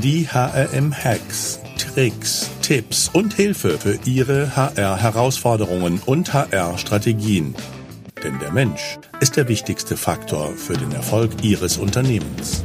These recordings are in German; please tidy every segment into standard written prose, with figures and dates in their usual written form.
Die HRM-Hacks, Tricks, Tipps und Hilfe für Ihre HR-Herausforderungen und HR-Strategien. Denn der Mensch ist der wichtigste Faktor für den Erfolg Ihres Unternehmens.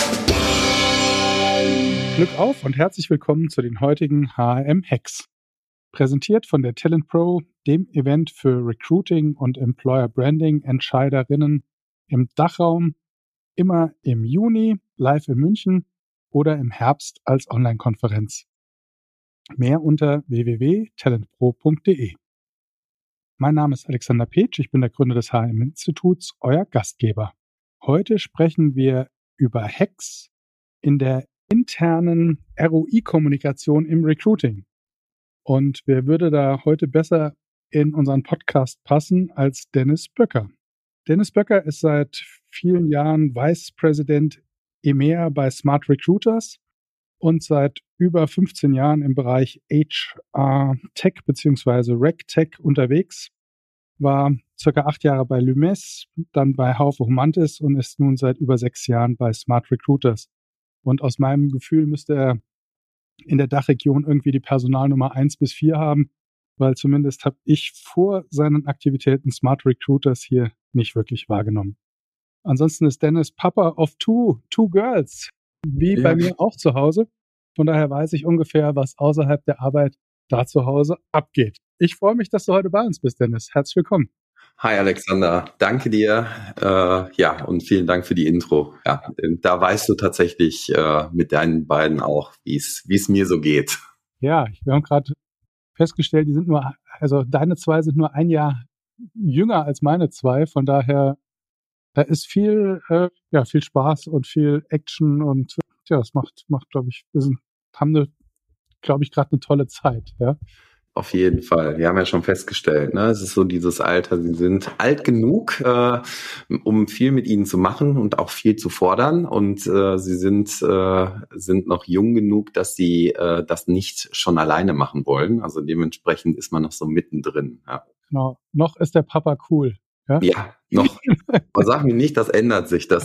Glück auf und herzlich willkommen zu den heutigen HRM-Hacks. Präsentiert von der Talent Pro, dem Event für Recruiting und Employer Branding Entscheiderinnen im Dachraum, immer im Juni, live in München oder im Herbst als Online-Konferenz. Mehr unter www.talentpro.de. Mein Name ist Alexander Petsch, ich bin der Gründer des HRM-Instituts, euer Gastgeber. Heute sprechen wir über Hacks in der internen ROI-Kommunikation im Recruiting. Und wer würde da heute besser in unseren Podcast passen als Dennis Böcker? Dennis Böcker ist seit vielen Jahren Vice President EMEA bei Smart Recruiters und seit über 15 Jahren im Bereich HR Tech bzw. Rec Tech unterwegs, war circa 8 Jahre bei Lumes, dann bei Haufe Humantis und ist nun seit über 6 Jahren bei Smart Recruiters. Und aus meinem Gefühl müsste er in der Dachregion irgendwie die Personalnummer 1 bis 4 haben, weil zumindest habe ich vor seinen Aktivitäten Smart Recruiters hier nicht wirklich wahrgenommen. Ansonsten ist Dennis Papa of two girls, wie bei mir auch zu Hause. Von daher weiß ich ungefähr, was außerhalb der Arbeit da zu Hause abgeht. Ich freue mich, dass du heute bei uns bist, Dennis. Herzlich willkommen. Hi Alexander, danke dir. Und vielen Dank für die Intro. Ja, da weißt du tatsächlich mit deinen beiden auch, wie es mir so geht. Ja, wir haben gerade festgestellt, deine zwei sind nur 1 Jahr jünger als meine 2. Von daher, da ist viel Spaß und viel Action und es macht, glaube ich, gerade eine tolle Zeit, ja. Auf jeden Fall. Wir haben ja schon festgestellt, ne? Es ist so dieses Alter, sie sind alt genug, um viel mit ihnen zu machen und auch viel zu fordern. Und sie sind noch jung genug, dass sie das nicht schon alleine machen wollen. Also dementsprechend ist man noch so mittendrin. Ja. Genau. Noch ist der Papa cool. Ja, noch. Aber sag mir nicht, das ändert sich. Da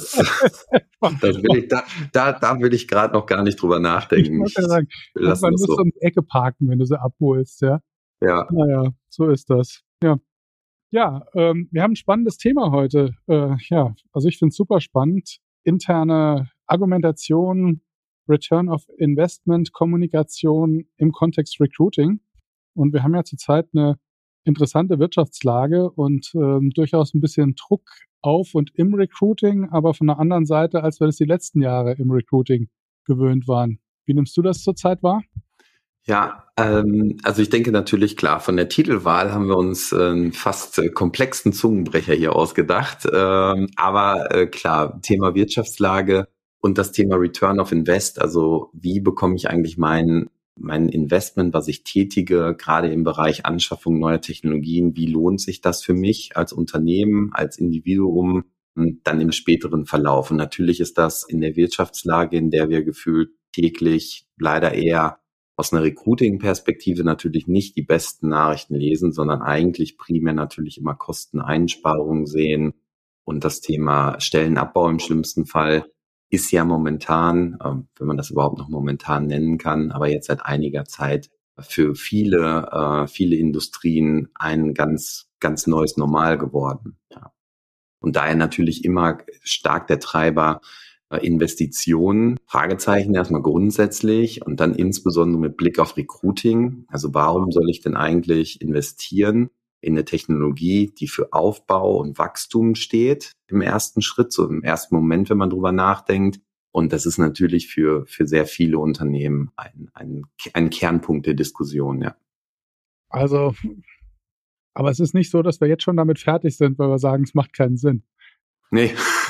will ich gerade noch gar nicht drüber nachdenken. Ich muss sagen, man muss so um die Ecke parken, wenn du sie abholst, ja. Ja. Naja, so ist das. Ja. Ja, wir haben ein spannendes Thema heute. Also ich finde es super spannend. Interne Argumentation, Return of Investment, Kommunikation im Kontext Recruiting. Und wir haben ja zurzeit eine interessante Wirtschaftslage und durchaus ein bisschen Druck auf und im Recruiting, aber von der anderen Seite, als wir das die letzten Jahre im Recruiting gewöhnt waren. Wie nimmst du das zurzeit wahr? Ja, also ich denke natürlich, klar, von der Titelwahl haben wir uns einen fast komplexen Zungenbrecher hier ausgedacht. Aber klar, Thema Wirtschaftslage und das Thema Return of Invest, also wie bekomme ich eigentlich mein Investment, was ich tätige, gerade im Bereich Anschaffung neuer Technologien, wie lohnt sich das für mich als Unternehmen, als Individuum, dann im späteren Verlauf? Und natürlich ist das in der Wirtschaftslage, in der wir gefühlt täglich leider eher aus einer Recruiting-Perspektive natürlich nicht die besten Nachrichten lesen, sondern eigentlich primär natürlich immer Kosteneinsparungen sehen und das Thema Stellenabbau im schlimmsten Fall ist ja momentan, wenn man das überhaupt noch momentan nennen kann, aber jetzt seit einiger Zeit für viele Industrien ein ganz, ganz neues Normal geworden. Ja. Und daher natürlich immer stark der Treiber Investitionen, Fragezeichen erstmal grundsätzlich und dann insbesondere mit Blick auf Recruiting. Also warum soll ich denn eigentlich investieren in eine Technologie, die für Aufbau und Wachstum steht im ersten Schritt, so im ersten Moment, wenn man drüber nachdenkt. Und das ist natürlich für sehr viele Unternehmen ein Kernpunkt der Diskussion, ja. Also, aber es ist nicht so, dass wir jetzt schon damit fertig sind, weil wir sagen, es macht keinen Sinn. Nee.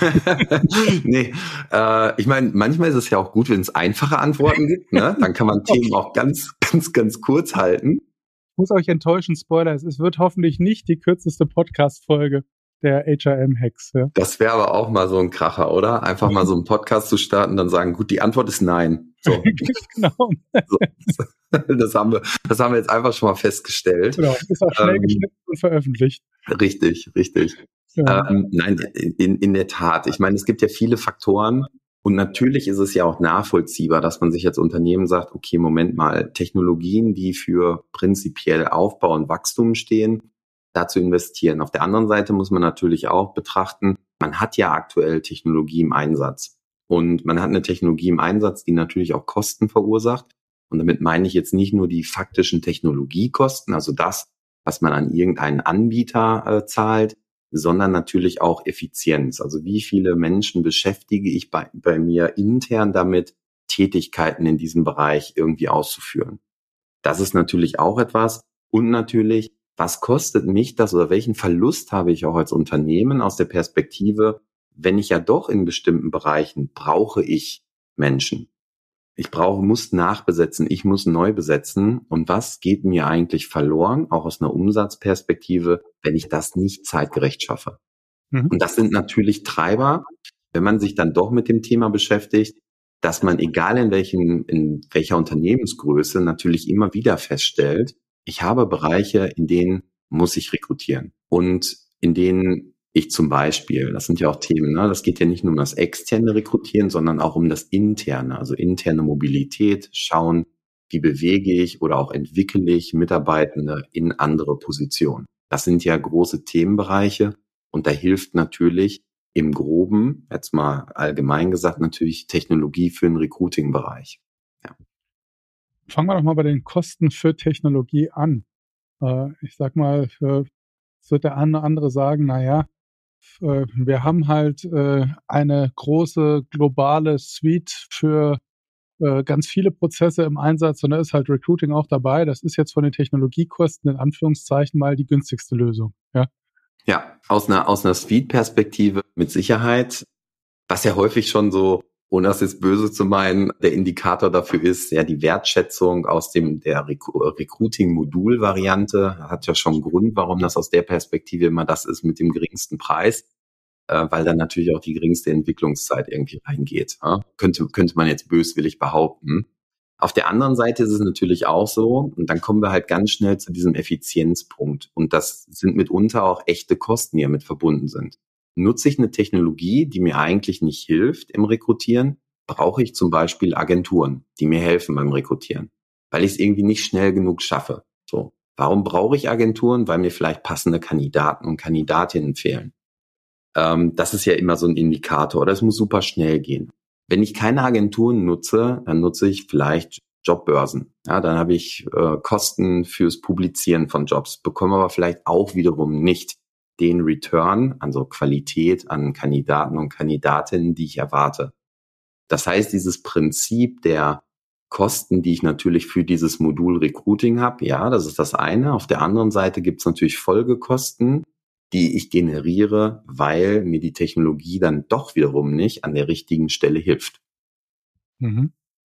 Nee. Ich meine, manchmal ist es ja auch gut, wenn es einfache Antworten gibt, ne? Dann kann man Themen auch ganz, ganz, ganz kurz halten. Ich muss euch enttäuschen, Spoiler, es wird hoffentlich nicht die kürzeste Podcast-Folge der HRM-Hacks. Ja? Das wäre aber auch mal so ein Kracher, oder? Einfach mal so einen Podcast zu starten und dann sagen, gut, die Antwort ist nein. So. Genau. So. Das haben wir jetzt einfach schon mal festgestellt. Genau, ist auch schnell geschnitten und veröffentlicht. Richtig. Ja. Nein, in der Tat. Ich meine, es gibt ja viele Faktoren Und natürlich ist es ja auch nachvollziehbar, dass man sich als Unternehmen sagt, okay, Moment mal, Technologien, die für prinzipiell Aufbau und Wachstum stehen, da zu investieren. Auf der anderen Seite muss man natürlich auch betrachten, man hat ja aktuell Technologie im Einsatz. Und man hat eine Technologie im Einsatz, die natürlich auch Kosten verursacht. Und damit meine ich jetzt nicht nur die faktischen Technologiekosten, also das, was man an irgendeinen Anbieter zahlt, sondern natürlich auch Effizienz. Also wie viele Menschen beschäftige ich bei mir intern damit, Tätigkeiten in diesem Bereich irgendwie auszuführen. Das ist natürlich auch etwas. Und natürlich, was kostet mich das oder welchen Verlust habe ich auch als Unternehmen aus der Perspektive, wenn ich ja doch in bestimmten Bereichen brauche ich Menschen. Muss nachbesetzen, ich muss neu besetzen. Und was geht mir eigentlich verloren, auch aus einer Umsatzperspektive, wenn ich das nicht zeitgerecht schaffe? Und das sind natürlich Treiber, wenn man sich dann doch mit dem Thema beschäftigt, dass man, egal in welcher Unternehmensgröße, natürlich immer wieder feststellt, ich habe Bereiche, in denen muss ich rekrutieren. Und in denen ich zum Beispiel, das sind ja auch Themen, ne? Das geht ja nicht nur um das externe Rekrutieren, sondern auch um das interne, also interne Mobilität, schauen, wie bewege ich oder auch entwickle ich Mitarbeitende in andere Positionen. Das sind ja große Themenbereiche und da hilft natürlich im Groben, jetzt mal allgemein gesagt, natürlich Technologie für den Recruiting-Bereich. Ja. Fangen wir doch mal bei den Kosten für Technologie an. Ich sag mal, es wird der eine oder andere sagen, naja, wir haben halt eine große globale Suite für ganz viele Prozesse im Einsatz und da ist halt Recruiting auch dabei. Das ist jetzt von den Technologiekosten in Anführungszeichen mal die günstigste Lösung. Ja, aus einer Suite-Perspektive mit Sicherheit, was ja häufig schon so, ohne das jetzt böse zu meinen, der Indikator dafür ist, ja, die Wertschätzung aus der Recruiting-Modul-Variante hat ja schon einen Grund, warum das aus der Perspektive immer das ist mit dem geringsten Preis, weil dann natürlich auch die geringste Entwicklungszeit irgendwie reingeht. Ja? Könnte man jetzt böswillig behaupten. Auf der anderen Seite ist es natürlich auch so, und dann kommen wir halt ganz schnell zu diesem Effizienzpunkt. Und das sind mitunter auch echte Kosten, die damit verbunden sind. Nutze ich eine Technologie, die mir eigentlich nicht hilft im Rekrutieren, brauche ich zum Beispiel Agenturen, die mir helfen beim Rekrutieren, weil ich es irgendwie nicht schnell genug schaffe. So, warum brauche ich Agenturen? Weil mir vielleicht passende Kandidaten und Kandidatinnen fehlen. Das ist ja immer so ein Indikator, oder es muss super schnell gehen. Wenn ich keine Agenturen nutze, dann nutze ich vielleicht Jobbörsen. Ja, dann habe ich Kosten fürs Publizieren von Jobs, bekomme aber vielleicht auch wiederum nicht den Return, also Qualität an Kandidaten und Kandidatinnen, die ich erwarte. Das heißt, dieses Prinzip der Kosten, die ich natürlich für dieses Modul Recruiting habe, ja, das ist das eine. Auf der anderen Seite gibt es natürlich Folgekosten, die ich generiere, weil mir die Technologie dann doch wiederum nicht an der richtigen Stelle hilft. Und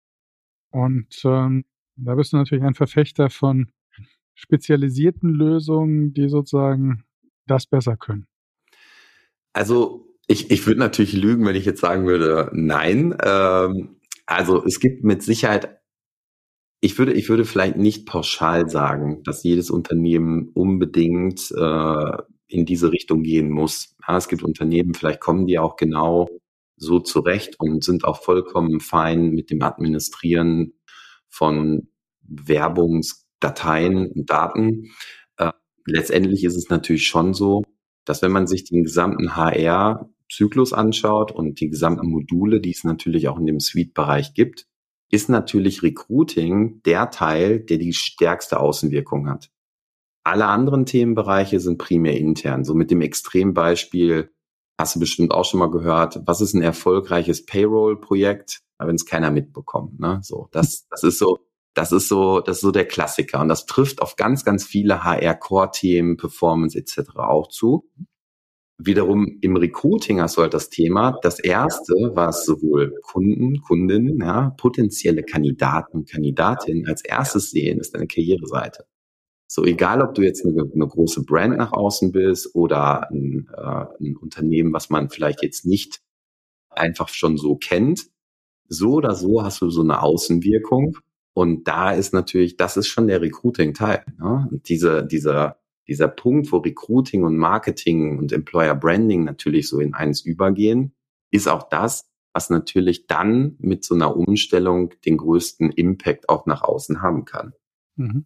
da bist du natürlich ein Verfechter von spezialisierten Lösungen, die sozusagen das besser können. Also ich würde natürlich lügen, wenn ich jetzt sagen würde, nein. Also es gibt mit Sicherheit, ich würde vielleicht nicht pauschal sagen, dass jedes Unternehmen unbedingt in diese Richtung gehen muss. Ja, es gibt Unternehmen, vielleicht kommen die auch genau so zurecht und sind auch vollkommen fein mit dem Administrieren von Werbungsdateien und Daten. Letztendlich ist es natürlich schon so, dass wenn man sich den gesamten HR-Zyklus anschaut und die gesamten Module, die es natürlich auch in dem Suite-Bereich gibt, ist natürlich Recruiting der Teil, der die stärkste Außenwirkung hat. Alle anderen Themenbereiche sind primär intern. So mit dem Extrembeispiel hast du bestimmt auch schon mal gehört, was ist ein erfolgreiches Payroll-Projekt, wenn es keiner mitbekommt. Ne? So, das ist so der Klassiker. Und das trifft auf ganz, ganz viele HR-Core-Themen, Performance etc. auch zu. Wiederum im Recruiting hast du halt das Thema. Das erste, was sowohl Kunden, Kundinnen, ja, potenzielle Kandidaten und Kandidatinnen als erstes sehen, ist deine Karriereseite. So, egal ob du jetzt eine große Brand nach außen bist oder ein Unternehmen, was man vielleicht jetzt nicht einfach schon so kennt, so oder so hast du so eine Außenwirkung. Und da ist natürlich, das ist schon der Recruiting-Teil. Ne? Und dieser Punkt, wo Recruiting und Marketing und Employer Branding natürlich so in eins übergehen, ist auch das, was natürlich dann mit so einer Umstellung den größten Impact auch nach außen haben kann. Mhm.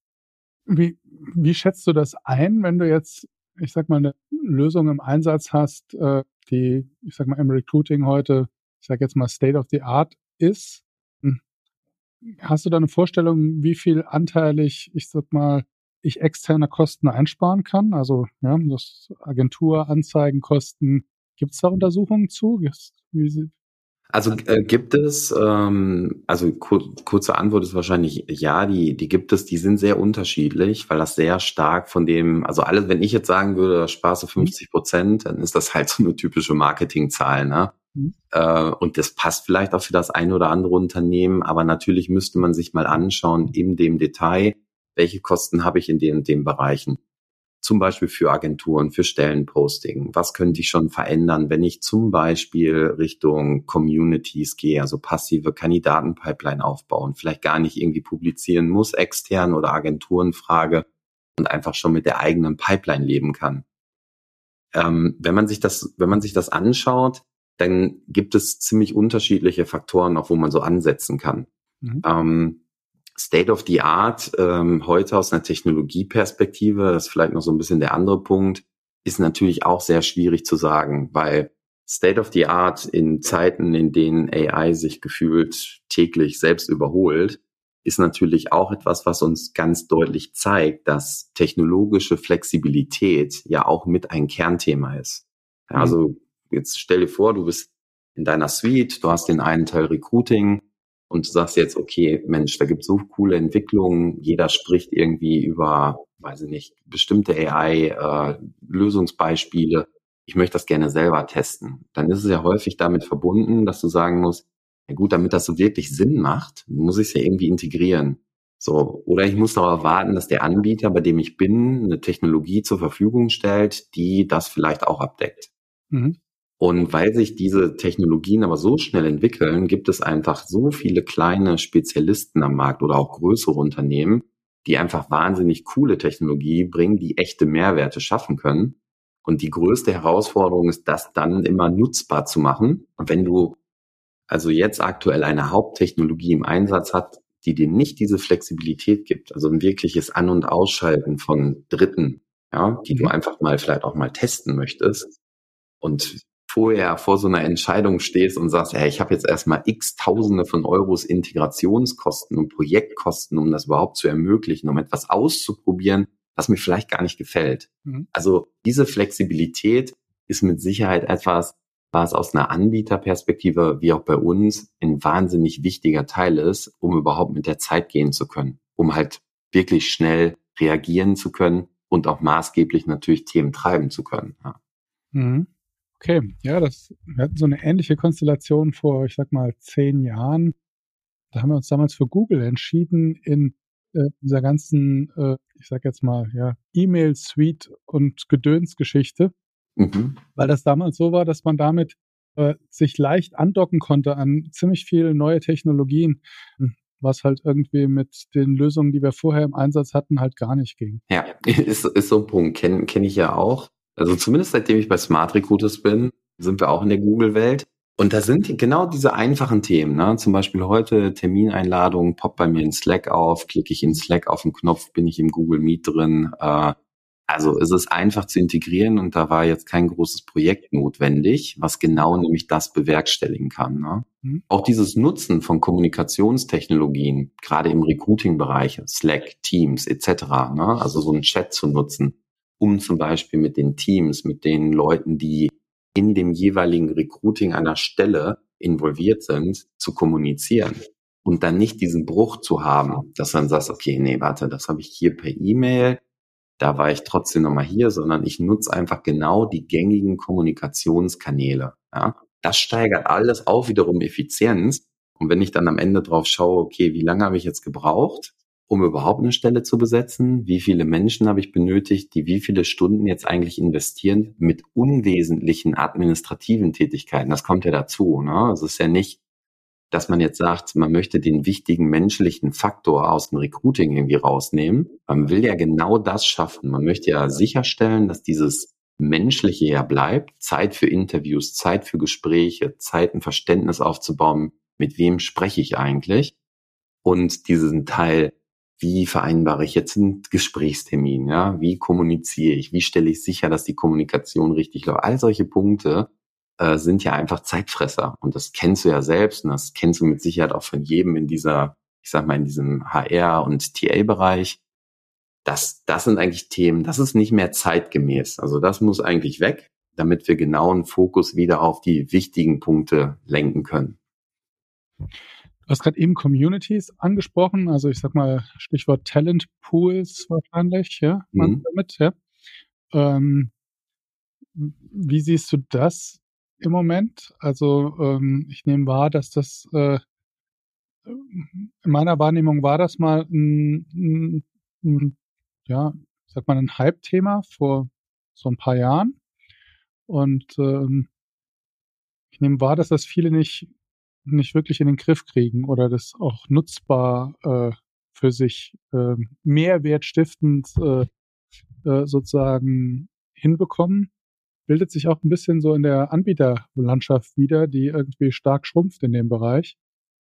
Wie schätzt du das ein, wenn du jetzt, ich sag mal, eine Lösung im Einsatz hast, die, ich sag mal, im Recruiting heute, ich sag jetzt mal, State of the Art ist? Hm, Hast du da eine Vorstellung, wie viel anteilig, ich sag mal, ich externe Kosten einsparen kann? Also, ja, das Agentur, Anzeigenkosten. Gibt es da Untersuchungen zu? Also gibt es, also kurze Antwort ist wahrscheinlich ja, die gibt es, die sind sehr unterschiedlich, weil das sehr stark von dem, also alles, wenn ich jetzt sagen würde, da sparst du 50%, dann ist das halt so eine typische Marketingzahl, ne? Mhm. Und das passt vielleicht auch für das ein oder andere Unternehmen, aber natürlich müsste man sich mal anschauen in dem Detail, welche Kosten habe ich in den und den Bereichen. Zum Beispiel für Agenturen, für Stellenposting. Was könnte ich schon verändern, wenn ich zum Beispiel Richtung Communities gehe, also passive Kandidatenpipeline aufbauen, vielleicht gar nicht irgendwie publizieren muss, extern oder Agenturen frage und einfach schon mit der eigenen Pipeline leben kann. Wenn man sich das anschaut, dann gibt es ziemlich unterschiedliche Faktoren, auf wo man so ansetzen kann. Mhm. State of the Art, heute aus einer Technologieperspektive, das ist vielleicht noch so ein bisschen der andere Punkt, ist natürlich auch sehr schwierig zu sagen, weil State of the Art in Zeiten, in denen AI sich gefühlt täglich selbst überholt, ist natürlich auch etwas, was uns ganz deutlich zeigt, dass technologische Flexibilität ja auch mit ein Kernthema ist. Ja, also jetzt stell dir vor, du bist in deiner Suite, du hast den einen Teil Recruiting, und du sagst jetzt, okay, Mensch, da gibt es so coole Entwicklungen, jeder spricht irgendwie über, weiß ich nicht, bestimmte AI-Lösungsbeispiele. Ich möchte das gerne selber testen. Dann ist es ja häufig damit verbunden, dass du sagen musst, ja gut, damit das so wirklich Sinn macht, muss ich es ja irgendwie integrieren. So, oder ich muss darauf warten, dass der Anbieter, bei dem ich bin, eine Technologie zur Verfügung stellt, die das vielleicht auch abdeckt. Mhm. Und weil sich diese Technologien aber so schnell entwickeln, gibt es einfach so viele kleine Spezialisten am Markt oder auch größere Unternehmen, die einfach wahnsinnig coole Technologie bringen, die echte Mehrwerte schaffen können. Und die größte Herausforderung ist, das dann immer nutzbar zu machen. Und wenn du also jetzt aktuell eine Haupttechnologie im Einsatz hast, die dir nicht diese Flexibilität gibt, also ein wirkliches An- und Ausschalten von Dritten, ja, die du einfach mal vielleicht auch mal testen möchtest, und vorher vor so einer Entscheidung stehst und sagst, hey, ich habe jetzt erstmal x Tausende von Euros Integrationskosten und Projektkosten, um das überhaupt zu ermöglichen, um etwas auszuprobieren, was mir vielleicht gar nicht gefällt. Mhm. Also diese Flexibilität ist mit Sicherheit etwas, was aus einer Anbieterperspektive, wie auch bei uns, ein wahnsinnig wichtiger Teil ist, um überhaupt mit der Zeit gehen zu können, um halt wirklich schnell reagieren zu können und auch maßgeblich natürlich Themen treiben zu können. Ja. Mhm. Okay, ja, wir hatten so eine ähnliche Konstellation vor, ich sag mal, 10 Jahren. Da haben wir uns damals für Google entschieden, in dieser ganzen, ich sag jetzt mal, ja, E-Mail-Suite und Gedönsgeschichte, weil das damals so war, dass man damit sich leicht andocken konnte an ziemlich viele neue Technologien, was halt irgendwie mit den Lösungen, die wir vorher im Einsatz hatten, halt gar nicht ging. Ja, ist so ein Punkt, kenn ich ja auch. Also zumindest seitdem ich bei Smart Recruiters bin, sind wir auch in der Google-Welt. Und da sind genau diese einfachen Themen, ne? Zum Beispiel heute Termineinladung, poppt bei mir in Slack auf, klicke ich in Slack auf den Knopf, bin ich im Google Meet drin. Also es ist einfach zu integrieren und da war jetzt kein großes Projekt notwendig, was genau nämlich das bewerkstelligen kann. Ne? Auch dieses Nutzen von Kommunikationstechnologien, gerade im Recruiting-Bereich, Slack, Teams etc., ne? Also so einen Chat zu nutzen, um zum Beispiel mit den Teams, mit den Leuten, die in dem jeweiligen Recruiting einer Stelle involviert sind, zu kommunizieren und dann nicht diesen Bruch zu haben, dass dann sagst, okay, nee, warte, das habe ich hier per E-Mail, da war ich trotzdem nochmal hier, sondern ich nutze einfach genau die gängigen Kommunikationskanäle. Ja? Das steigert alles auch wiederum Effizienz. Und wenn ich dann am Ende drauf schaue, okay, wie lange habe ich jetzt gebraucht, um überhaupt eine Stelle zu besetzen? Wie viele Menschen habe ich benötigt, die wie viele Stunden jetzt eigentlich investieren mit unwesentlichen administrativen Tätigkeiten? Das kommt ja dazu. Ne? Es ist ja nicht, dass man jetzt sagt, man möchte den wichtigen menschlichen Faktor aus dem Recruiting irgendwie rausnehmen. Man will ja genau das schaffen. Man möchte ja sicherstellen, dass dieses Menschliche ja bleibt, Zeit für Interviews, Zeit für Gespräche, Zeit, ein Verständnis aufzubauen, mit wem spreche ich eigentlich, und diesen Teil, wie vereinbare ich jetzt einen Gesprächstermin, ja, wie kommuniziere ich, wie stelle ich sicher, dass die Kommunikation richtig läuft. All solche Punkte sind ja einfach Zeitfresser, und das kennst du ja selbst, und das kennst du mit Sicherheit auch von jedem in dieser, ich sag mal, in diesem HR- und TA-Bereich. Das sind eigentlich Themen, das ist nicht mehr zeitgemäß. Also das muss eigentlich weg, damit wir genauen Fokus wieder auf die wichtigen Punkte lenken können. Du hast gerade eben Communities angesprochen, also ich sag mal Stichwort Talent Pools wahrscheinlich, ja, damit, ja. Wie siehst du das im Moment? Also ich nehme wahr, dass das in meiner Wahrnehmung war das mal ja, ich sag mal, ein Hype-Thema vor so ein paar Jahren. Und ich nehme wahr, dass das viele nicht wirklich in den Griff kriegen oder das auch nutzbar für sich mehrwertstiftend sozusagen hinbekommen. Bildet sich auch ein bisschen so in der Anbieterlandschaft wieder, die irgendwie stark schrumpft in dem Bereich.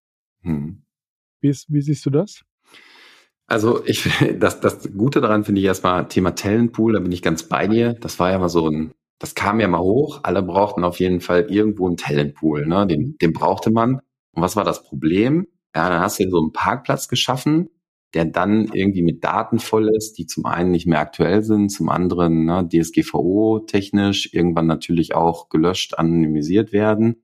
Wie siehst du das? Also das Gute daran finde ich erstmal Thema Talentpool, da bin ich ganz bei dir. Das war ja mal das kam ja mal hoch. Alle brauchten auf jeden Fall irgendwo einen Talentpool, ne? Den brauchte man. Und was war das Problem? Ja, dann hast du so einen Parkplatz geschaffen, der dann irgendwie mit Daten voll ist, die zum einen nicht mehr aktuell sind, zum anderen, ne, DSGVO-technisch irgendwann natürlich auch gelöscht, anonymisiert werden.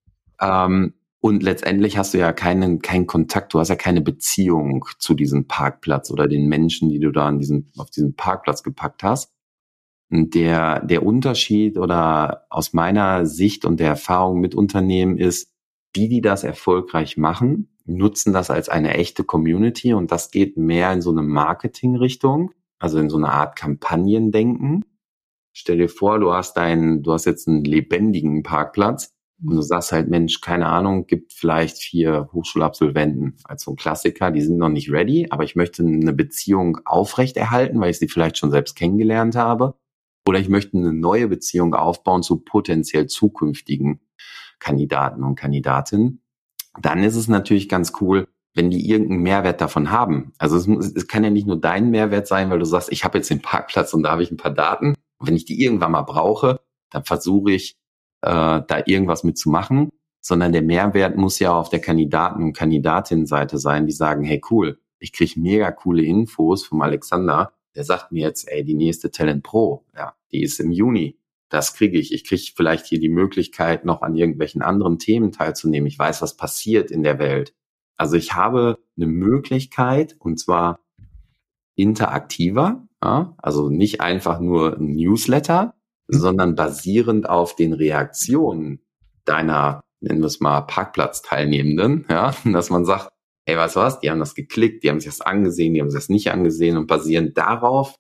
Und letztendlich hast du ja keinen Kontakt, du hast ja keine Beziehung zu diesem Parkplatz oder den Menschen, die du da auf diesen Parkplatz gepackt hast. Und der Unterschied oder aus meiner Sicht und der Erfahrung mit Unternehmen ist, die das erfolgreich machen, nutzen das als eine echte Community, und das geht mehr in so eine Marketing-Richtung, also in so eine Art Kampagnendenken. Stell dir vor, du hast jetzt einen lebendigen Parkplatz. Und du sagst halt, Mensch, keine Ahnung, gibt vielleicht 4 Hochschulabsolventen als so ein Klassiker, die sind noch nicht ready, aber ich möchte eine Beziehung aufrechterhalten, weil ich sie vielleicht schon selbst kennengelernt habe. Oder ich möchte eine neue Beziehung aufbauen zu potenziell zukünftigen Kandidaten und Kandidatinnen. Dann ist es natürlich ganz cool, wenn die irgendeinen Mehrwert davon haben. Also es kann ja nicht nur dein Mehrwert sein, weil du sagst, ich habe jetzt den Parkplatz und da habe ich ein paar Daten. Und wenn ich die irgendwann mal brauche, dann versuche ich, da irgendwas mitzumachen, sondern der Mehrwert muss ja auf der Kandidaten- und Kandidatinnenseite sein, die sagen, hey cool, ich kriege mega coole Infos vom Alexander, der sagt mir jetzt, ey, die nächste Talent Pro, ja, die ist im Juni, das kriege ich. Ich kriege vielleicht hier die Möglichkeit, noch an irgendwelchen anderen Themen teilzunehmen. Ich weiß, was passiert in der Welt. Also ich habe eine Möglichkeit, und zwar interaktiver, ja, also nicht einfach nur ein Newsletter, sondern basierend auf den Reaktionen deiner, nennen wir es mal, Parkplatzteilnehmenden, ja, dass man sagt, ey, weißt du was, die haben das geklickt, die haben sich das angesehen, die haben sich das nicht angesehen, und basierend darauf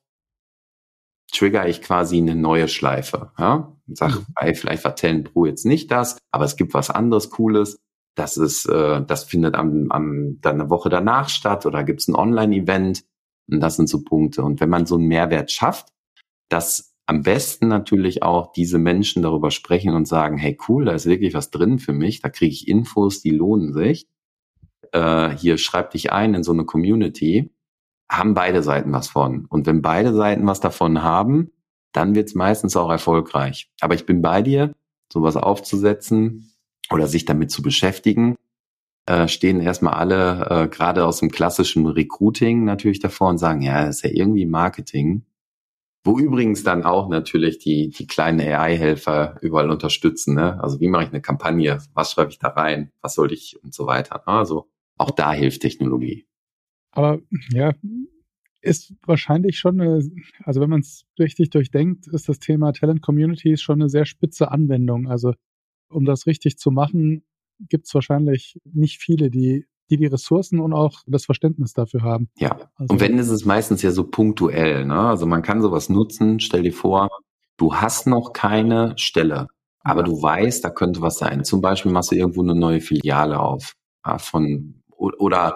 trigger ich quasi eine neue Schleife, ja, und sag, ey, vielleicht war Talent Pro jetzt nicht das, aber es gibt was anderes Cooles, das findet dann eine Woche danach statt, oder gibt's ein Online-Event, und das sind so Punkte. Und wenn man so einen Mehrwert schafft, dass am besten natürlich auch diese Menschen darüber sprechen und sagen, hey cool, da ist wirklich was drin für mich, da kriege ich Infos, die lohnen sich. Hier schreib dich ein in so eine Community, haben beide Seiten was von. Und wenn beide Seiten was davon haben, dann wird's meistens auch erfolgreich. Aber ich bin bei dir, sowas aufzusetzen oder sich damit zu beschäftigen, stehen erstmal alle gerade aus dem klassischen Recruiting natürlich davor und sagen, ja, das ist ja irgendwie Marketing. Wo übrigens dann auch natürlich die kleinen AI-Helfer überall unterstützen, ne? Also wie mache ich eine Kampagne? Was schreibe ich da rein? Was soll ich und so weiter. Also auch da hilft Technologie. Aber ja, ist wahrscheinlich schon also wenn man es richtig durchdenkt, ist das Thema Talent Communities schon eine sehr spitze Anwendung. Also um das richtig zu machen, gibt es wahrscheinlich nicht viele, die Ressourcen und auch das Verständnis dafür haben. Ja, also, und wenn, ist es meistens ja so punktuell, ne? Also man kann sowas nutzen, stell dir vor, du hast noch keine Stelle, aber du weißt, da könnte was sein. Zum Beispiel machst du irgendwo eine neue Filiale auf, ja, oder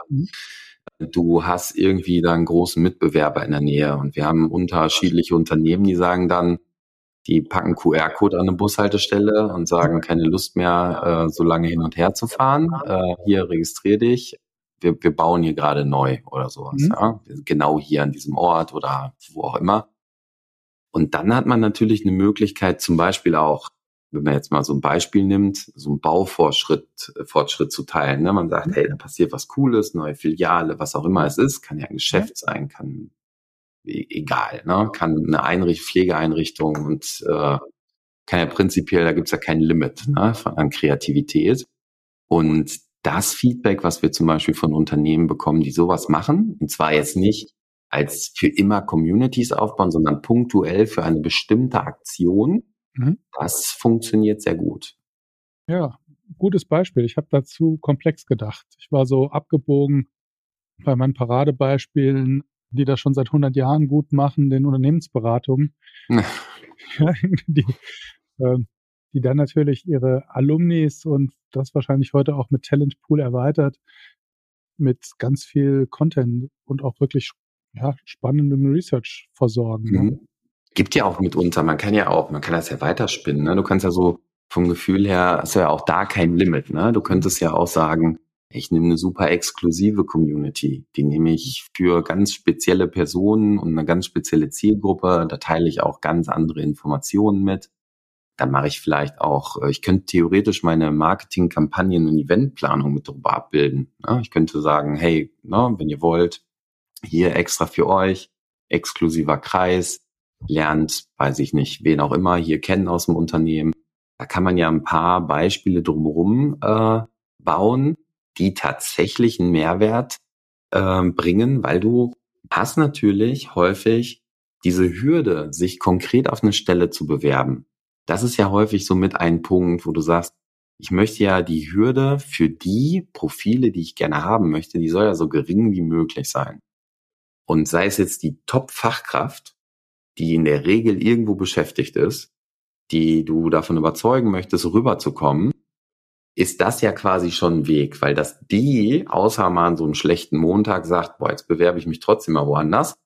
du hast irgendwie da einen großen Mitbewerber in der Nähe, und wir haben unterschiedliche Unternehmen, die sagen dann, Die packen QR-Code an eine Bushaltestelle und sagen, keine Lust mehr, so lange hin und her zu fahren. Hier registrier dich. Wir bauen hier gerade neu oder sowas. Ja? Genau hier an diesem Ort oder wo auch immer. Und dann hat man natürlich eine Möglichkeit, zum Beispiel auch, wenn man jetzt mal so ein Beispiel nimmt, so einen Fortschritt zu teilen. Ne? Man sagt, hey, da passiert was Cooles, neue Filiale, was auch immer es ist. Kann ja ein Geschäft sein, kann egal, ne? Kann eine Pflegeeinrichtung und kann ja prinzipiell, da gibt's ja kein Limit, ne, an Kreativität. Und das Feedback, was wir zum Beispiel von Unternehmen bekommen, die sowas machen, und zwar jetzt nicht als für immer Communities aufbauen, sondern punktuell für eine bestimmte Aktion, das funktioniert sehr gut. Ja, gutes Beispiel. Ich habe dazu komplex gedacht. Ich war so abgebogen bei meinen Paradebeispielen, die das schon seit 100 Jahren gut machen, den Unternehmensberatungen, die dann natürlich ihre Alumnis und das wahrscheinlich heute auch mit Talentpool erweitert, mit ganz viel Content und auch wirklich spannendem Research versorgen. Ne? Gibt ja auch mitunter, man kann das ja weiterspinnen. Ne? Du kannst ja so vom Gefühl her, hast du ja auch da kein Limit. Ne? Du könntest ja auch sagen, ich nehme eine super exklusive Community, die nehme ich für ganz spezielle Personen und eine ganz spezielle Zielgruppe, da teile ich auch ganz andere Informationen mit. Dann mache ich vielleicht auch, ich könnte theoretisch meine Marketingkampagnen und Eventplanung mit drüber abbilden. Ne? Ich könnte sagen, hey, wenn ihr wollt, hier extra für euch, exklusiver Kreis, lernt, weiß ich nicht, wen auch immer hier kennen aus dem Unternehmen. Da kann man ja ein paar Beispiele drumherum bauen, die tatsächlich einen Mehrwert bringen, weil du hast natürlich häufig diese Hürde, sich konkret auf eine Stelle zu bewerben. Das ist ja häufig so mit ein Punkt, wo du sagst, ich möchte ja die Hürde für die Profile, die ich gerne haben möchte, die soll ja so gering wie möglich sein. Und sei es jetzt die Top-Fachkraft, die in der Regel irgendwo beschäftigt ist, die du davon überzeugen möchtest, rüberzukommen, ist das ja quasi schon ein Weg, weil dass die, außer mal an so einem schlechten Montag sagt, jetzt bewerbe ich mich trotzdem mal woanders,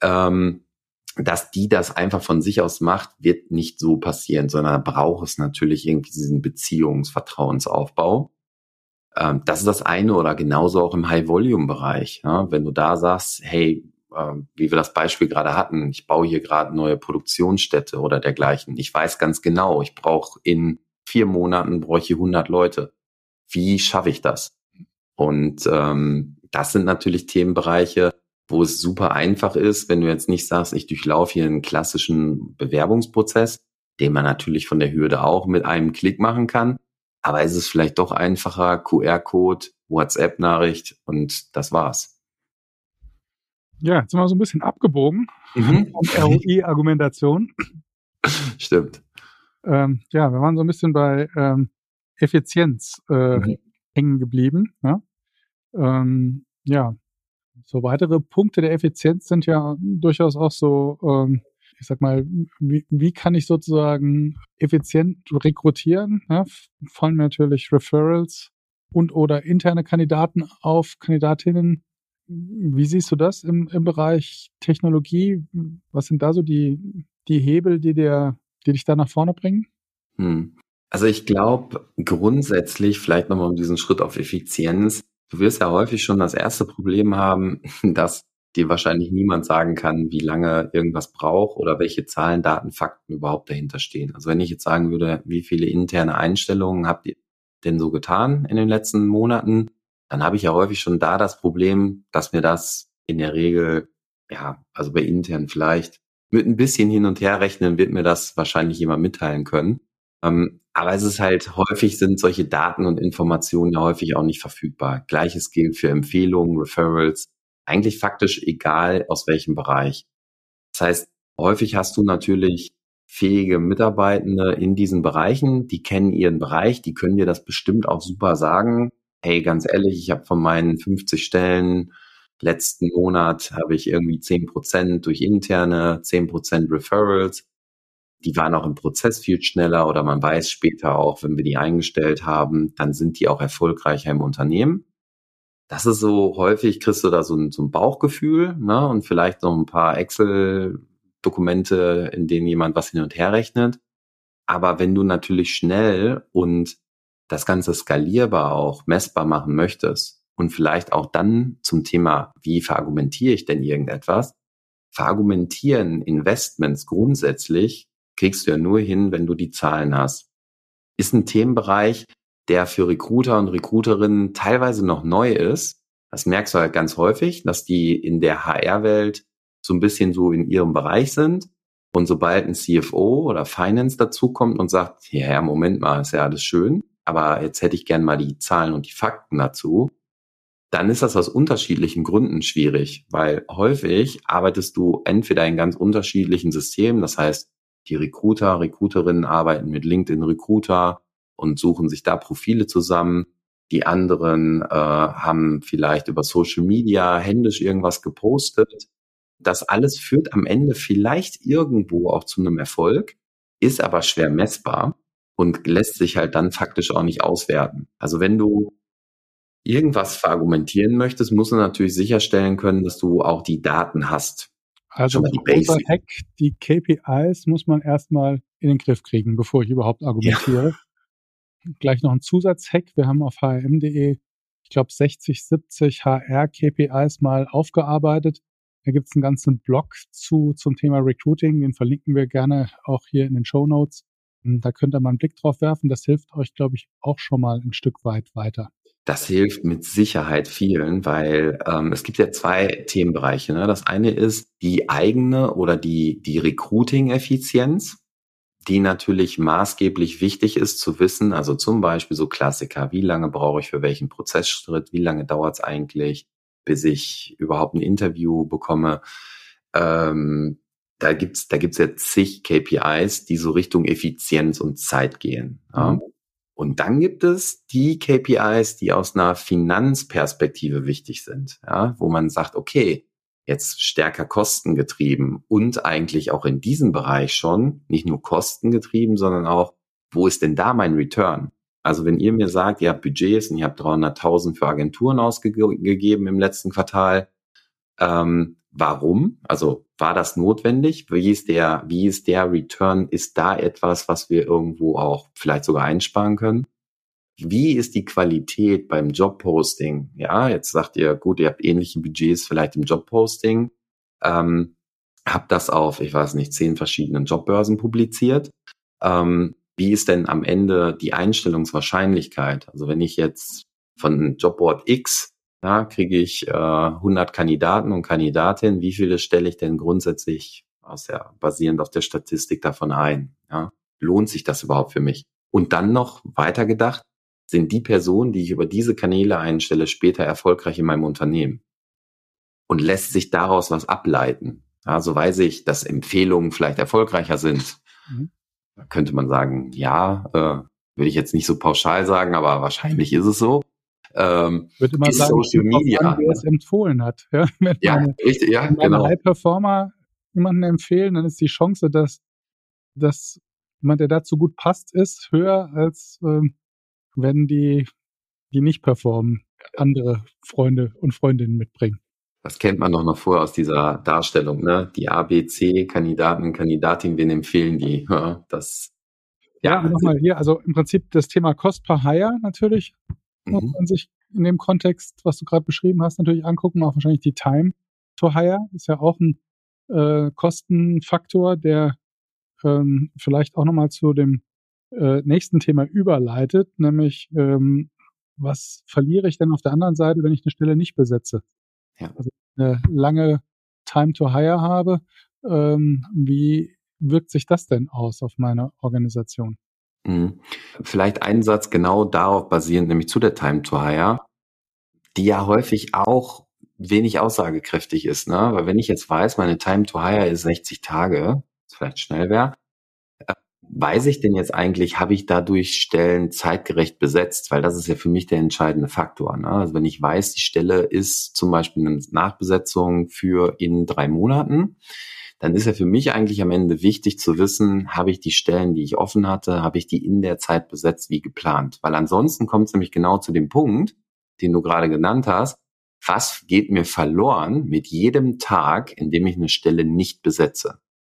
dass die das einfach von sich aus macht, wird nicht so passieren, sondern da braucht es natürlich irgendwie diesen Vertrauensaufbau. Das ist das eine oder genauso auch im High-Volume-Bereich. Ja? Wenn du da sagst, hey, wie wir das Beispiel gerade hatten, ich baue hier gerade neue Produktionsstätte oder dergleichen. Ich weiß ganz genau, ich brauche in 4 Monaten hier 100 Leute. Wie schaffe ich das? Und das sind natürlich Themenbereiche, wo es super einfach ist, wenn du jetzt nicht sagst, ich durchlaufe hier einen klassischen Bewerbungsprozess, den man natürlich von der Hürde auch mit einem Klick machen kann. Aber es ist vielleicht doch einfacher, QR-Code, WhatsApp-Nachricht und das war's. Ja, jetzt sind wir so ein bisschen abgebogen von ROI-Argumentation. Stimmt. Wir waren so ein bisschen bei Effizienz hängen geblieben. Ja? So weitere Punkte der Effizienz sind ja durchaus auch so, ich sag mal, wie kann ich sozusagen effizient rekrutieren? Ja? Fallen mir natürlich Referrals und oder interne Kandidaten auf, Kandidatinnen. Wie siehst du das im Bereich Technologie? Was sind da so die Hebel, die dich da nach vorne bringen? Also ich glaube grundsätzlich, vielleicht nochmal um diesen Schritt auf Effizienz, du wirst ja häufig schon das erste Problem haben, dass dir wahrscheinlich niemand sagen kann, wie lange irgendwas braucht oder welche Zahlen, Daten, Fakten überhaupt dahinter stehen. Also wenn ich jetzt sagen würde, wie viele interne Einstellungen habt ihr denn so getan in den letzten Monaten, dann habe ich ja häufig schon da das Problem, dass mir das in der Regel, also bei intern vielleicht, mit ein bisschen hin und her rechnen, wird mir das wahrscheinlich jemand mitteilen können. Aber es ist halt, häufig sind solche Daten und Informationen ja häufig auch nicht verfügbar. Gleiches gilt für Empfehlungen, Referrals, eigentlich faktisch egal aus welchem Bereich. Das heißt, häufig hast du natürlich fähige Mitarbeitende in diesen Bereichen, die kennen ihren Bereich, die können dir das bestimmt auch super sagen. Hey, ganz ehrlich, ich habe von meinen 50 Stellen letzten Monat habe ich irgendwie 10% durch interne, 10% Referrals. Die waren auch im Prozess viel schneller oder man weiß später auch, wenn wir die eingestellt haben, dann sind die auch erfolgreicher im Unternehmen. Das ist so, häufig kriegst du da so ein Bauchgefühl, ne? Und vielleicht noch ein paar Excel Dokumente, in denen jemand was hin und her rechnet. Aber wenn du natürlich schnell und das Ganze skalierbar auch messbar machen möchtest und vielleicht auch dann zum Thema, wie verargumentiere ich denn irgendetwas? Verargumentieren Investments grundsätzlich kriegst du ja nur hin, wenn du die Zahlen hast. Ist ein Themenbereich, der für Recruiter und Recruiterinnen teilweise noch neu ist. Das merkst du halt ganz häufig, dass die in der HR-Welt so ein bisschen so in ihrem Bereich sind. Und sobald ein CFO oder Finance dazukommt und sagt, ja, Moment mal, ist ja alles schön, aber jetzt hätte ich gern mal die Zahlen und die Fakten dazu, dann ist das aus unterschiedlichen Gründen schwierig, weil häufig arbeitest du entweder in ganz unterschiedlichen Systemen, das heißt, die Recruiter, Recruiterinnen arbeiten mit LinkedIn Recruiter und suchen sich da Profile zusammen. Die anderen haben vielleicht über Social Media händisch irgendwas gepostet. Das alles führt am Ende vielleicht irgendwo auch zu einem Erfolg, ist aber schwer messbar und lässt sich halt dann faktisch auch nicht auswerten. Also wenn du irgendwas verargumentieren möchtest, musst du natürlich sicherstellen können, dass du auch die Daten hast. Also unser Hack, die KPIs muss man erstmal in den Griff kriegen, bevor ich überhaupt argumentiere. Ja. Gleich noch ein Zusatzhack. Wir haben auf hrm.de, ich glaube 60, 70 HR-KPIs mal aufgearbeitet. Da gibt es einen ganzen Blog zum Thema Recruiting, den verlinken wir gerne auch hier in den Shownotes. Da könnt ihr mal einen Blick drauf werfen. Das hilft euch, glaube ich, auch schon mal ein Stück weit weiter. Das hilft mit Sicherheit vielen, weil es gibt ja zwei Themenbereiche. Ne? Das eine ist die eigene oder die Recruiting-Effizienz, die natürlich maßgeblich wichtig ist zu wissen. Also zum Beispiel so Klassiker, wie lange brauche ich für welchen Prozessschritt, wie lange dauert es eigentlich, bis ich überhaupt ein Interview bekomme. Da gibt's ja zig KPIs, die so Richtung Effizienz und Zeit gehen. Ja? Und dann gibt es die KPIs, die aus einer Finanzperspektive wichtig sind, ja, wo man sagt, okay, jetzt stärker kostengetrieben und eigentlich auch in diesem Bereich schon nicht nur kostengetrieben, sondern auch, wo ist denn da mein Return? Also wenn ihr mir sagt, ihr habt Budgets und ihr habt 300.000 für Agenturen ausgegeben im letzten Quartal, warum? Also war das notwendig? Wie ist der Return? Ist da etwas, was wir irgendwo auch vielleicht sogar einsparen können? Wie ist die Qualität beim Jobposting? Ja, jetzt sagt ihr, gut, ihr habt ähnliche Budgets vielleicht im Jobposting, habt das auf, 10 verschiedenen Jobbörsen publiziert. Wie ist denn am Ende die Einstellungswahrscheinlichkeit? Also wenn ich jetzt von Jobboard X kriege ich 100 Kandidaten und Kandidatinnen. Wie viele stelle ich denn grundsätzlich basierend auf der Statistik davon ein? Ja? Lohnt sich das überhaupt für mich? Und dann noch weitergedacht, sind die Personen, die ich über diese Kanäle einstelle, später erfolgreich in meinem Unternehmen? Und lässt sich daraus was ableiten? Ja, so weiß ich, dass Empfehlungen vielleicht erfolgreicher sind. Da könnte man sagen, ja, würde ich jetzt nicht so pauschal sagen, aber wahrscheinlich ist es so. Würde immer sagen, Social Media, wer es empfohlen hat. Ja, wenn meine High-Performer jemanden empfehlen, dann ist die Chance, dass jemand, der dazu gut passt, ist höher, als wenn die nicht performen, andere Freunde und Freundinnen mitbringen. Das kennt man doch noch vorher aus dieser Darstellung, ne? Die ABC-Kandidaten, Kandidatinnen, wen empfehlen die? Ja, nochmal hier, also im Prinzip das Thema Cost per Hire natürlich. Muss man sich in dem Kontext, was du gerade beschrieben hast, natürlich angucken. Auch wahrscheinlich die Time to Hire ist ja auch ein Kostenfaktor, der vielleicht auch nochmal zu dem nächsten Thema überleitet, nämlich was verliere ich denn auf der anderen Seite, wenn ich eine Stelle nicht besetze? Ja. Also eine lange Time to Hire habe, wie wirkt sich das denn aus auf meine Organisation? Vielleicht einen Satz genau darauf basierend, nämlich zu der Time to Hire, die ja häufig auch wenig aussagekräftig ist, ne? Weil wenn ich jetzt weiß, meine Time to Hire ist 60 Tage, was vielleicht schnell wäre, weiß ich denn jetzt eigentlich, habe ich dadurch Stellen zeitgerecht besetzt? Weil das ist ja für mich der entscheidende Faktor, ne? Also wenn ich weiß, die Stelle ist zum Beispiel eine Nachbesetzung für in 3 Monaten, dann ist ja für mich eigentlich am Ende wichtig zu wissen, habe ich die Stellen, die ich offen hatte, habe ich die in der Zeit besetzt wie geplant? Weil ansonsten kommt es nämlich genau zu dem Punkt, den du gerade genannt hast, was geht mir verloren mit jedem Tag, in dem ich eine Stelle nicht besetze?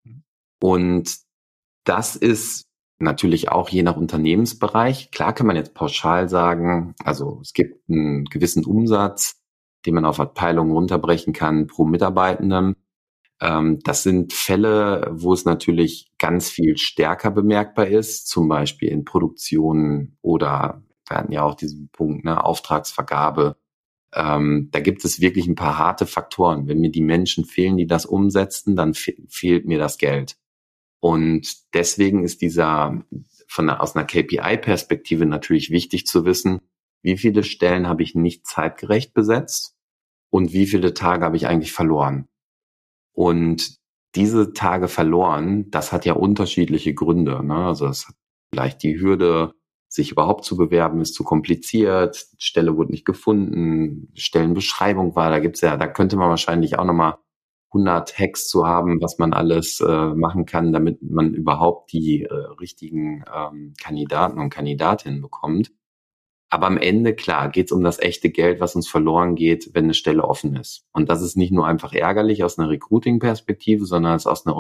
Und das ist natürlich auch je nach Unternehmensbereich. Klar kann man jetzt pauschal sagen, also es gibt einen gewissen Umsatz, den man auf Abteilungen runterbrechen kann pro Mitarbeitenden. Das sind Fälle, wo es natürlich ganz viel stärker bemerkbar ist, zum Beispiel in Produktionen oder wir hatten ja auch diesen Punkt, ne, Auftragsvergabe. Da gibt es wirklich ein paar harte Faktoren. Wenn mir die Menschen fehlen, die das umsetzen, dann fehlt mir das Geld. Und deswegen ist aus einer KPI-Perspektive natürlich wichtig zu wissen, wie viele Stellen habe ich nicht zeitgerecht besetzt und wie viele Tage habe ich eigentlich verloren. Und diese Tage verloren, das hat ja unterschiedliche Gründe, ne? Also es hat vielleicht die Hürde, sich überhaupt zu bewerben, ist zu kompliziert, Stelle wurde nicht gefunden, Stellenbeschreibung war, da könnte man wahrscheinlich auch nochmal 100 Hacks zu haben, was man alles machen kann, damit man überhaupt die richtigen Kandidaten und Kandidatinnen bekommt. Aber am Ende, klar, geht es um das echte Geld, was uns verloren geht, wenn eine Stelle offen ist. Und das ist nicht nur einfach ärgerlich aus einer Recruiting-Perspektive, sondern es ist aus einer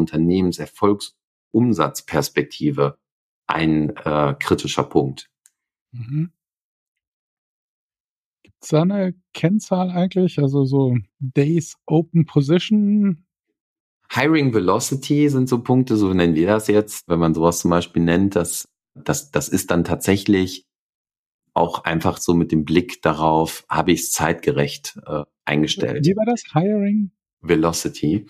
Unternehmenserfolgsumsatzperspektive ein kritischer Punkt. Mhm. Gibt es da eine Kennzahl eigentlich? Also so Days Open Position? Hiring Velocity sind so Punkte, so nennen wir das jetzt, wenn man sowas zum Beispiel nennt, das ist dann tatsächlich auch einfach so mit dem Blick darauf, habe ich es zeitgerecht eingestellt. Wie war das? Hiring Velocity.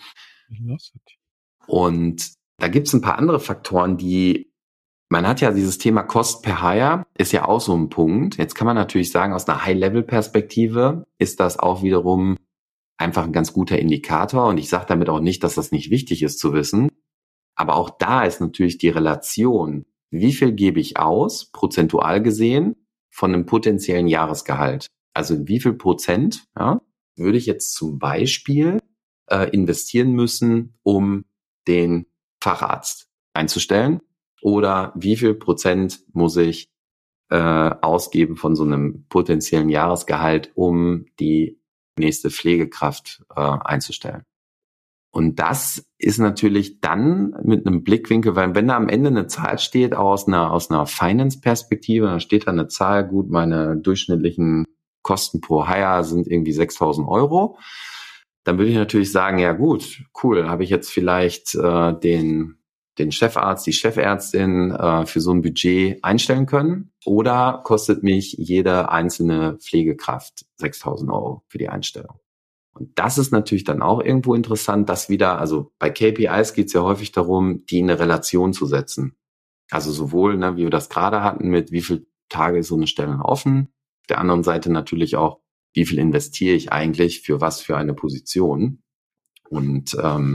Und da gibt es ein paar andere Faktoren, man hat ja dieses Thema Cost per Hire, ist ja auch so ein Punkt. Jetzt kann man natürlich sagen, aus einer High-Level-Perspektive ist das auch wiederum einfach ein ganz guter Indikator. Und ich sage damit auch nicht, dass das nicht wichtig ist zu wissen. Aber auch da ist natürlich die Relation, wie viel gebe ich aus, prozentual gesehen, von einem potenziellen Jahresgehalt. Also wie viel Prozent würde ich jetzt zum Beispiel investieren müssen, um den Facharzt einzustellen? Oder wie viel Prozent muss ich ausgeben von so einem potenziellen Jahresgehalt, um die nächste Pflegekraft einzustellen? Und das ist natürlich dann mit einem Blickwinkel, weil wenn da am Ende eine Zahl steht aus einer Finance-Perspektive, dann steht da eine Zahl, gut, meine durchschnittlichen Kosten pro Hire sind irgendwie 6.000 €, dann würde ich natürlich sagen, ja gut, cool, habe ich jetzt vielleicht den Chefarzt, die Chefärztin für so ein Budget einstellen können, oder kostet mich jede einzelne Pflegekraft 6.000 € für die Einstellung? Und das ist natürlich dann auch irgendwo interessant, also bei KPIs geht es ja häufig darum, die in eine Relation zu setzen. Also sowohl, wie wir das gerade hatten, mit wie viele Tage ist so eine Stelle offen, auf der anderen Seite natürlich auch, wie viel investiere ich eigentlich für was für eine Position. Und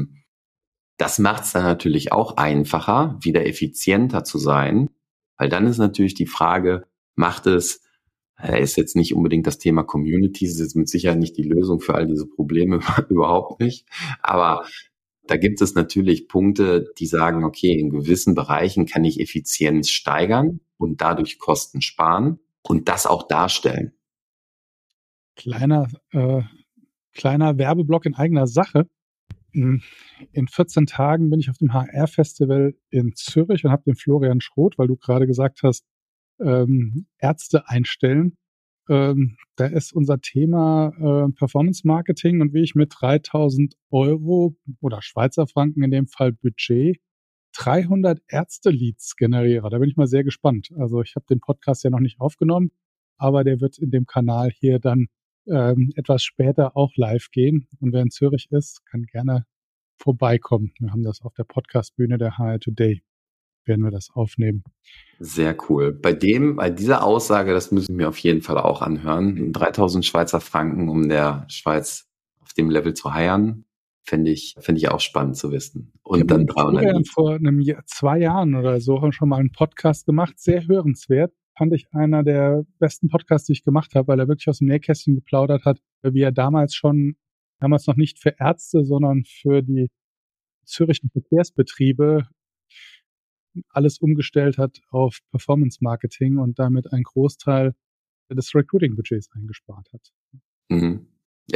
das macht es dann natürlich auch einfacher, wieder effizienter zu sein, weil dann ist natürlich die Frage, ist jetzt nicht unbedingt das Thema Communities, ist jetzt mit Sicherheit nicht die Lösung für all diese Probleme, überhaupt nicht, aber da gibt es natürlich Punkte, die sagen, okay, in gewissen Bereichen kann ich Effizienz steigern und dadurch Kosten sparen und das auch darstellen. Kleiner Werbeblock in eigener Sache. In 14 Tagen bin ich auf dem HR-Festival in Zürich und habe den Florian Schroth, weil du gerade gesagt hast, Ärzte einstellen. Da ist unser Thema Performance Marketing und wie ich mit 3.000 € oder Schweizer Franken in dem Fall Budget 300 Ärzte-Leads generiere. Da bin ich mal sehr gespannt. Also ich habe den Podcast ja noch nicht aufgenommen, aber der wird in dem Kanal hier dann etwas später auch live gehen. Und wer in Zürich ist, kann gerne vorbeikommen. Wir haben das auf der Podcastbühne der HR Today. Werden wir das aufnehmen. Sehr cool. Bei dieser Aussage, das müssen wir auf jeden Fall auch anhören. 3.000 Schweizer Franken, um der Schweiz auf dem Level zu heiern, fände ich auch spannend zu wissen. Und dann 300 Leads. Vor 2 Jahren oder so schon mal einen Podcast gemacht, sehr hörenswert. Fand ich einer der besten Podcasts, die ich gemacht habe, weil er wirklich aus dem Nähkästchen geplaudert hat, wie er damals noch nicht für Ärzte, sondern für die zürischen Verkehrsbetriebe alles umgestellt hat auf Performance Marketing und damit einen Großteil des Recruiting-Budgets eingespart hat. Mhm.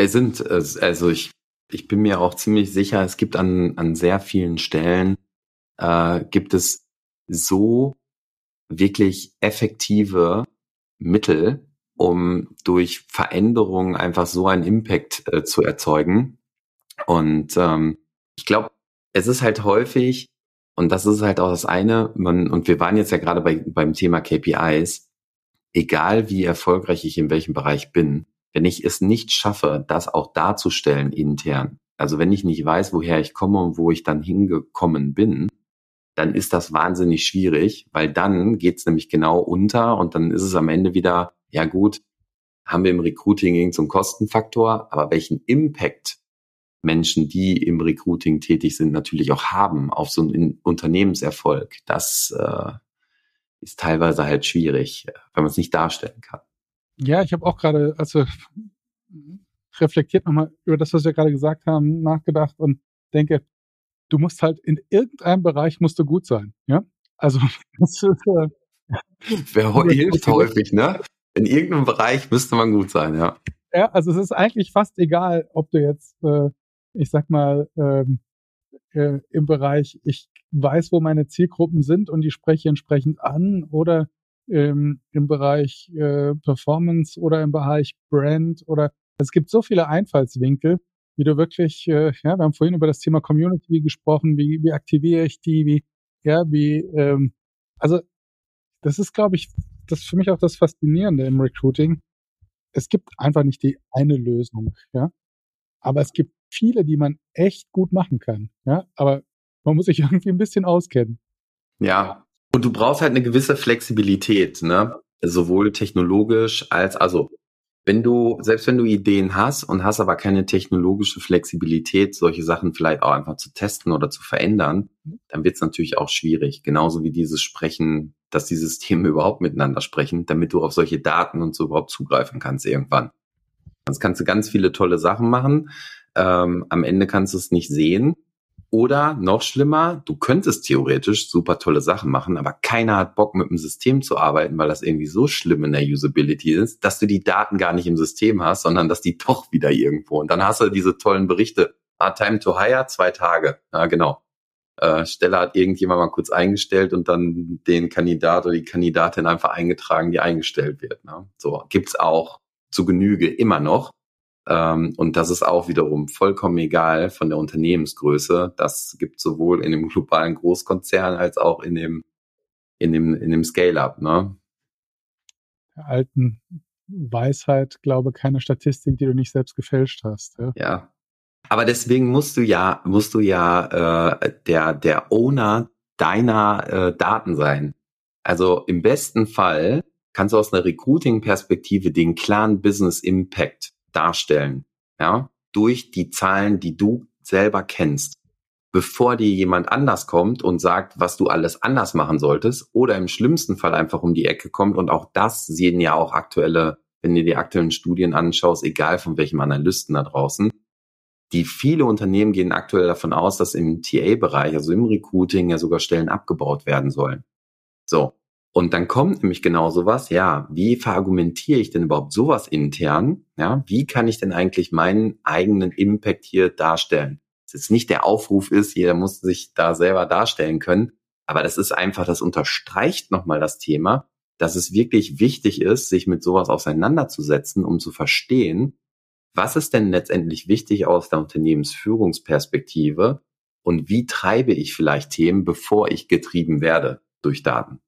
Ich bin mir auch ziemlich sicher, es gibt an sehr vielen Stellen gibt es so wirklich effektive Mittel, um durch Veränderungen einfach so einen Impact zu erzeugen. Und ich glaube, es ist halt häufig, und das ist halt auch das eine, und wir waren jetzt ja gerade beim Thema KPIs, egal wie erfolgreich ich in welchem Bereich bin, wenn ich es nicht schaffe, das auch darzustellen intern, also wenn ich nicht weiß, woher ich komme und wo ich dann hingekommen bin, dann ist das wahnsinnig schwierig, weil dann geht's nämlich genau unter und dann ist es am Ende wieder, ja gut, haben wir im Recruiting irgendeinen Kostenfaktor, aber welchen Impact Menschen, die im Recruiting tätig sind, natürlich auch haben auf so einen Unternehmenserfolg, das ist teilweise halt schwierig, wenn man es nicht darstellen kann. Ja, ich habe auch gerade, also reflektiert nochmal über das, was wir gerade gesagt haben, nachgedacht und denke, du musst halt in irgendeinem Bereich musst du gut sein, ja? Also das ist, Hilft häufig, ne? In irgendeinem Bereich müsste man gut sein, ja. Ja, also es ist eigentlich fast egal, ob du jetzt, ich sag mal, im Bereich, ich weiß, wo meine Zielgruppen sind und die spreche entsprechend an oder im Bereich Performance oder im Bereich Brand oder es gibt so viele Einfallswinkel, wie du wirklich, ja, wir haben vorhin über das Thema Community gesprochen, wie aktiviere ich die, also das ist, glaube ich, das ist für mich auch das Faszinierende im Recruiting. Es gibt einfach nicht die eine Lösung, ja. Aber es gibt viele, die man echt gut machen kann, ja. Aber man muss sich irgendwie ein bisschen auskennen. Ja. Und du brauchst halt eine gewisse Flexibilität, ne? Sowohl technologisch also selbst wenn du Ideen hast und hast aber keine technologische Flexibilität, solche Sachen vielleicht auch einfach zu testen oder zu verändern, dann wird es natürlich auch schwierig. Genauso wie dieses Sprechen, dass die Systeme überhaupt miteinander sprechen, damit du auf solche Daten und so überhaupt zugreifen kannst irgendwann. Sonst kannst du ganz viele tolle Sachen machen. Am Ende kannst du es nicht sehen. Oder noch schlimmer, du könntest theoretisch super tolle Sachen machen, aber keiner hat Bock mit dem System zu arbeiten, weil das irgendwie so schlimm in der Usability ist, dass du die Daten gar nicht im System hast, sondern dass die doch wieder irgendwo. Und dann hast du diese tollen Berichte. Time to hire, 2 Tage. Ja, genau. Stelle hat irgendjemand mal kurz eingestellt und dann den Kandidat oder die Kandidatin einfach eingetragen, die eingestellt wird. Ne? So gibt's auch zu Genüge immer noch. Und das ist auch wiederum vollkommen egal von der Unternehmensgröße. Das gibt sowohl in dem globalen Großkonzern als auch in dem Scale-Up, ne? Der alten Weisheit, glaube keine Statistik, die du nicht selbst gefälscht hast. Ja. Ja. Aber deswegen musst du ja der Owner deiner Daten sein. Also im besten Fall kannst du aus einer Recruiting-Perspektive den klaren Business Impact darstellen, ja, durch die Zahlen, die du selber kennst, bevor dir jemand anders kommt und sagt, was du alles anders machen solltest oder im schlimmsten Fall einfach um die Ecke kommt und auch das sehen ja auch wenn du die aktuellen Studien anschaust, egal von welchem Analysten da draußen, viele Unternehmen gehen aktuell davon aus, dass im TA-Bereich, also im Recruiting, ja sogar Stellen abgebaut werden sollen. So. Und dann kommt nämlich genau sowas, ja, wie verargumentiere ich denn überhaupt sowas intern? Ja, wie kann ich denn eigentlich meinen eigenen Impact hier darstellen? Dass jetzt nicht der Aufruf ist, jeder muss sich da selber darstellen können, aber das ist einfach, das unterstreicht nochmal das Thema, dass es wirklich wichtig ist, sich mit sowas auseinanderzusetzen, um zu verstehen, was ist denn letztendlich wichtig aus der Unternehmensführungsperspektive und wie treibe ich vielleicht Themen, bevor ich getrieben werde durch Daten?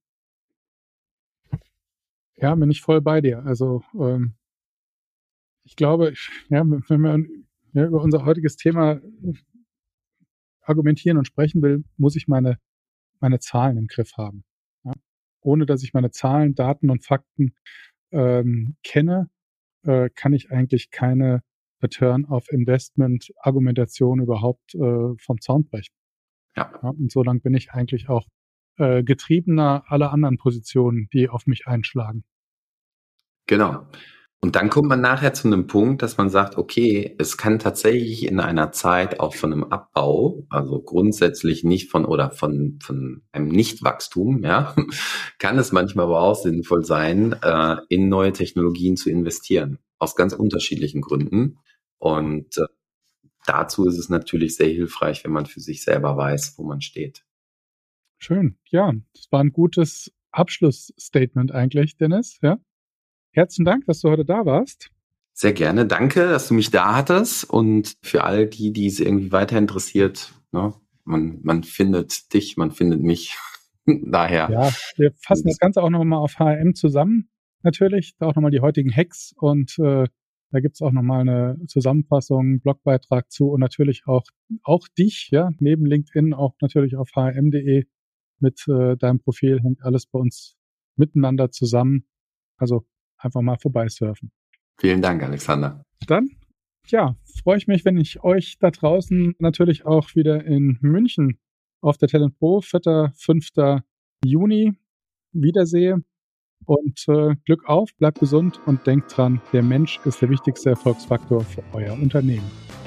Ja, bin ich voll bei dir. Also ich glaube, ja, wenn man über unser heutiges Thema argumentieren und sprechen will, muss ich meine Zahlen im Griff haben. Ja? Ohne dass ich meine Zahlen, Daten und Fakten kenne, kann ich eigentlich keine Return of Investment Argumentation überhaupt vom Zaun brechen. Ja. Ja, und so lang bin ich eigentlich auch getriebener aller anderen Positionen, die auf mich einschlagen. Genau. Und dann kommt man nachher zu einem Punkt, dass man sagt, okay, es kann tatsächlich in einer Zeit auch von einem Abbau, also grundsätzlich nicht von einem Nichtwachstum, ja, kann es manchmal aber auch sinnvoll sein, in neue Technologien zu investieren. Aus ganz unterschiedlichen Gründen. Und dazu ist es natürlich sehr hilfreich, wenn man für sich selber weiß, wo man steht. Schön. Ja, das war ein gutes Abschlussstatement eigentlich, Dennis. Ja. Herzlichen Dank, dass du heute da warst. Sehr gerne. Danke, dass du mich da hattest. Und für all die, die es irgendwie weiter interessiert, ne, man findet dich, man findet mich. Daher. Ja, wir fassen das Ganze auch nochmal auf HRM zusammen. Natürlich, da auch nochmal die heutigen Hacks und da gibt's auch nochmal eine Zusammenfassung, Blogbeitrag zu und natürlich auch dich, ja, neben LinkedIn auch natürlich auf hrm.de mit deinem Profil hängt alles bei uns miteinander zusammen. Also einfach mal vorbeisurfen. Vielen Dank, Alexander. Dann, ja, freue ich mich, wenn ich euch da draußen natürlich auch wieder in München auf der Talent Pro 4., 5. Juni wiedersehe. Und Glück auf, bleibt gesund und denkt dran, der Mensch ist der wichtigste Erfolgsfaktor für euer Unternehmen.